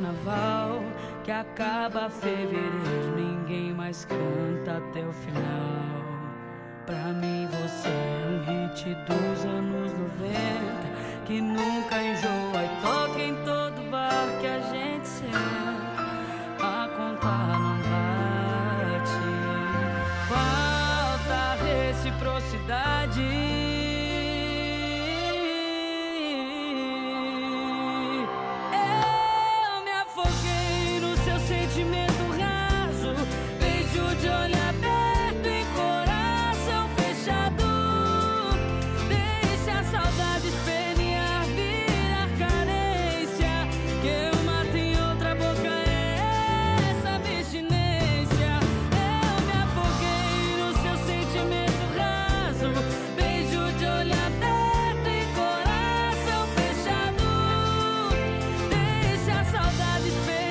carnaval que acaba fevereiro, ninguém mais canta até o final. Pra mim você é um hit dos anos 90 que nunca enjoa e toca em todo bar que a gente senta. A conta não bate, falta reciprocidade. Sentimento raso, beijo de olho aberto e coração fechado. Deixa a saudade espernear, virar carência, que eu mato em outra boca essa abstinência. Eu me afoguei no seu sentimento raso, beijo de olho aberto e coração fechado. Deixa a saudade espernear,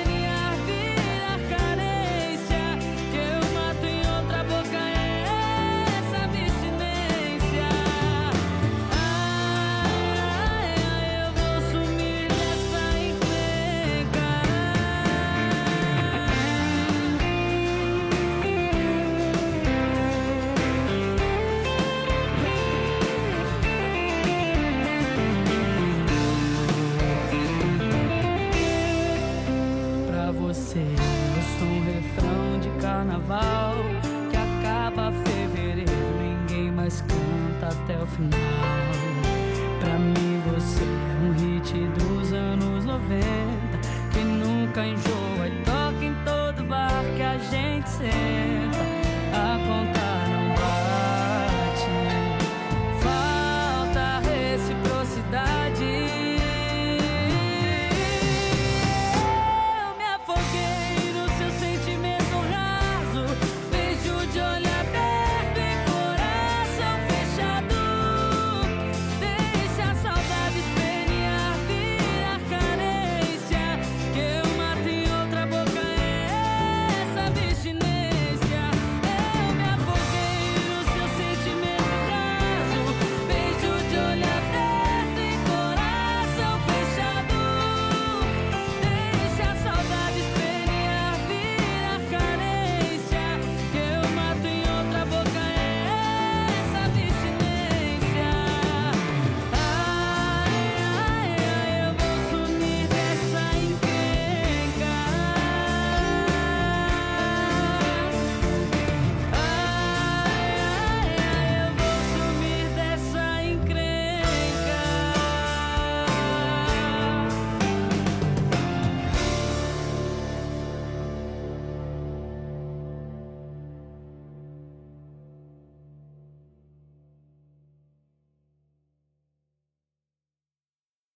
eu sou um refrão de carnaval que acaba fevereiro, ninguém mais canta até o final. Pra mim você é um hit dos anos 90